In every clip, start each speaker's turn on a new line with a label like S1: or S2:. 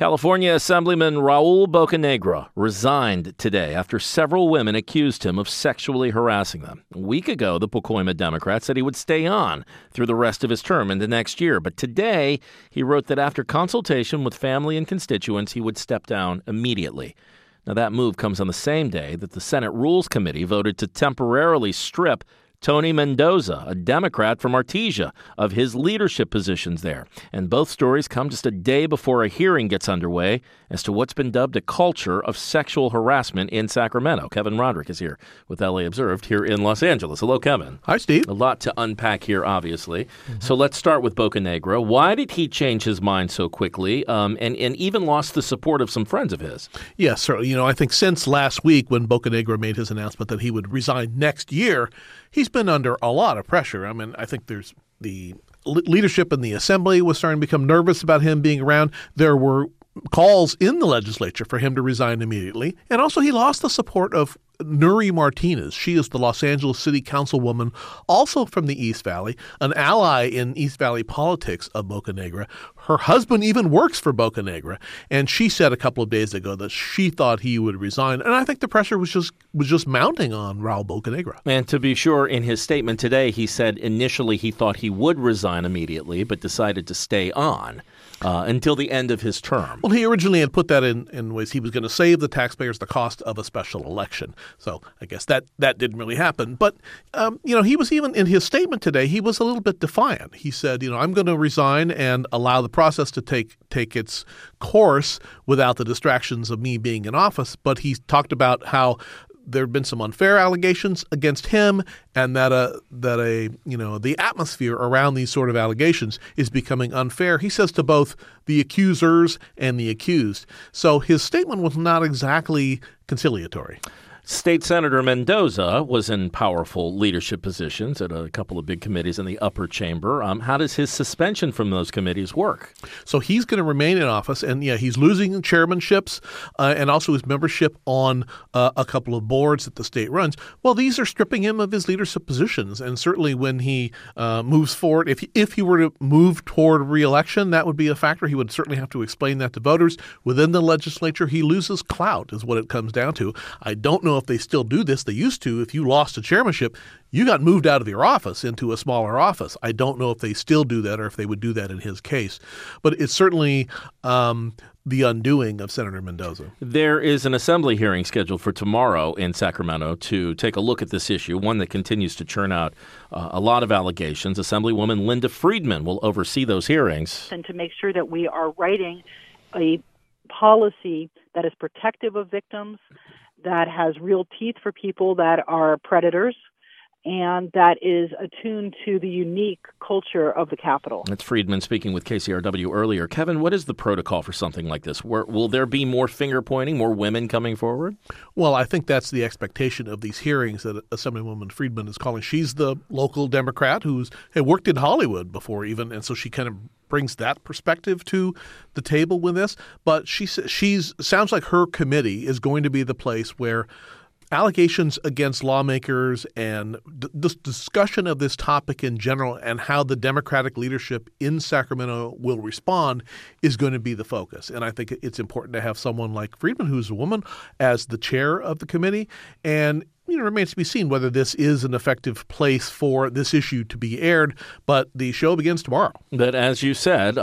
S1: California Assemblyman Raul Bocanegra resigned today after several women accused him of sexually harassing them. A week ago, the Pacoima Democrat said he would stay on through the rest of his term into next year. But today, he wrote that after consultation with family and constituents, he would step down immediately. Now, that move comes on the same day that the Senate Rules Committee voted to temporarily strip Tony Mendoza, a Democrat from Artesia, of his leadership positions there. And both stories come just a day before a hearing gets underway as to what's been dubbed a culture of sexual harassment in Sacramento. Kevin Roderick is here with LA Observed here in Los Angeles. Hello, Kevin.
S2: Hi, Steve.
S1: A lot to unpack here, obviously. So let's start with Bocanegra. Why did he change his mind so quickly and even lost the support of some friends of his?
S2: Yes, certainly. I think since last week when Bocanegra made his announcement that he would resign next year, he's been under a lot of pressure. I mean, I think there's the leadership in the assembly was starting to become nervous about him being around. There were calls in the legislature for him to resign immediately. And also he lost the support of Nury Martinez. She is the Los Angeles City Councilwoman, also from the East Valley, an ally in East Valley politics of Bocanegra. Her husband even works for Bocanegra, and she said a couple of days ago that she thought he would resign. And I think the pressure was just mounting on Raul Bocanegra.
S1: And to be sure, in his statement today, he said initially he thought he would resign immediately, but decided to stay on until the end of his term.
S2: Well, he originally had put that in ways he was going to save the taxpayers the cost of a special election. So I guess that didn't really happen. But, he was even in his statement today, he was a little bit defiant. He said, I'm going to resign and allow the process to take its course without the distractions of me being in office. But he talked about how there have been some unfair allegations against him, and that the atmosphere around these sort of allegations is becoming unfair. He says to both the accusers and the accused. So his statement was not exactly conciliatory.
S1: State Senator Mendoza was in powerful leadership positions at a couple of big committees in the upper chamber. How does his suspension from those committees work?
S2: So he's going to remain in office, and he's losing chairmanships and also his membership on a couple of boards that the state runs. Well, these are stripping him of his leadership positions, and certainly when he moves forward, if he were to move toward re-election, that would be a factor. He would certainly have to explain that to voters. Within the legislature, he loses clout, is what it comes down to. I don't know if they still do this. They used to. If you lost a chairmanship, you got moved out of your office into a smaller office. I don't know if they still do that or if they would do that in his case. But it's certainly the undoing of Senator Mendoza.
S1: There is an assembly hearing scheduled for tomorrow in Sacramento to take a look at this issue, one that continues to churn out a lot of allegations. Assemblywoman Linda Friedman will oversee those hearings.
S3: And to make sure that we are writing a policy that is protective of victims, that has real teeth for people that are predators, and that is attuned to the unique culture of the Capitol.
S1: That's Friedman speaking with KCRW earlier. Kevin, what is the protocol for something like this? Will there be more finger-pointing, more women coming forward?
S2: Well, I think that's the expectation of these hearings that Assemblywoman Friedman is calling. She's the local Democrat who's had worked in Hollywood before even, and so she kind of brings that perspective to the table with this. But sounds like her committee is going to be the place where allegations against lawmakers and this discussion of this topic in general and how the Democratic leadership in Sacramento will respond is going to be the focus. And I think it's important to have someone like Friedman, who's a woman, as the chair of the committee. And it remains to be seen whether this is an effective place for this issue to be aired. But the show begins tomorrow.
S1: But as you said,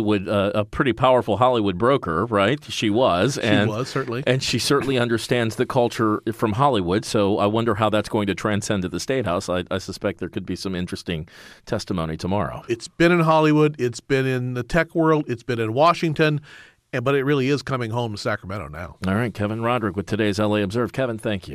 S1: a pretty powerful Hollywood broker, right? She was,
S2: certainly.
S1: And she certainly understands the culture from Hollywood. So I wonder how that's going to transcend to the State House. I suspect there could be some interesting testimony tomorrow.
S2: It's been in Hollywood. It's been in the tech world. It's been in Washington. But it really is coming home to Sacramento now.
S1: All right, Kevin Roderick with today's LA Observed. Kevin, thank you.